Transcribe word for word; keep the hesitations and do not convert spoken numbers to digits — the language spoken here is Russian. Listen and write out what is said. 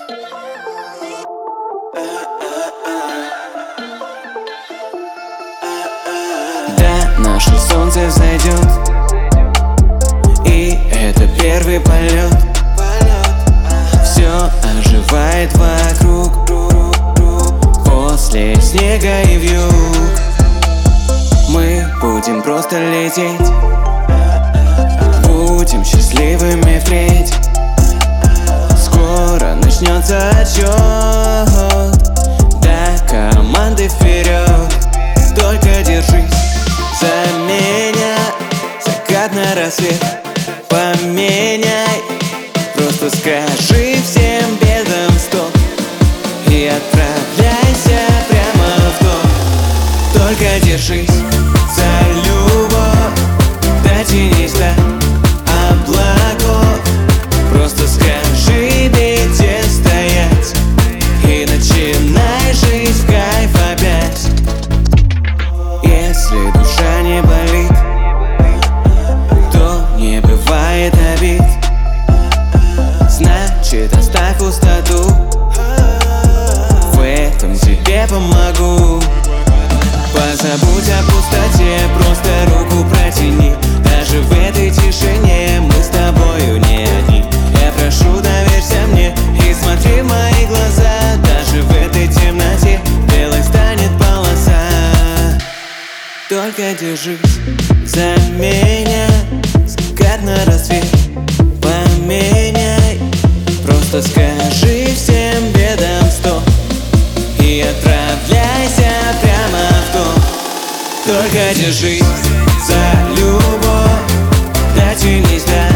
Да, наше солнце взойдет, и это первый полет. Все оживает вокруг, после снега и вьюг. Мы будем просто лететь, будем счастливыми впредь. Скоро начнется отсчет, до команды вперед. Только держись за меня, закат на рассвет поменяй. Просто скажи всем бедам стоп и отправляйся прямо в дом. Только держись за любовь, дотянись до облаков. Просто скажи беде стоять и начинай жить в кайф опять. Если душа не болит, то не бывает обид. Значит, оставь пустоту, в этом тебе помогу. Позабудь о пустоте, просто руку протяни. Даже в этой тишине мы с тобою не одни. Я прошу, доверься мне и смотри в мои глаза. Даже в этой темноте белой станет полоса. Только держись за меня, закат на рассвет поменяй. Просто скажи всем бедам стоп и отправляйся прямо в дом. Только держись за любовь, дотянись до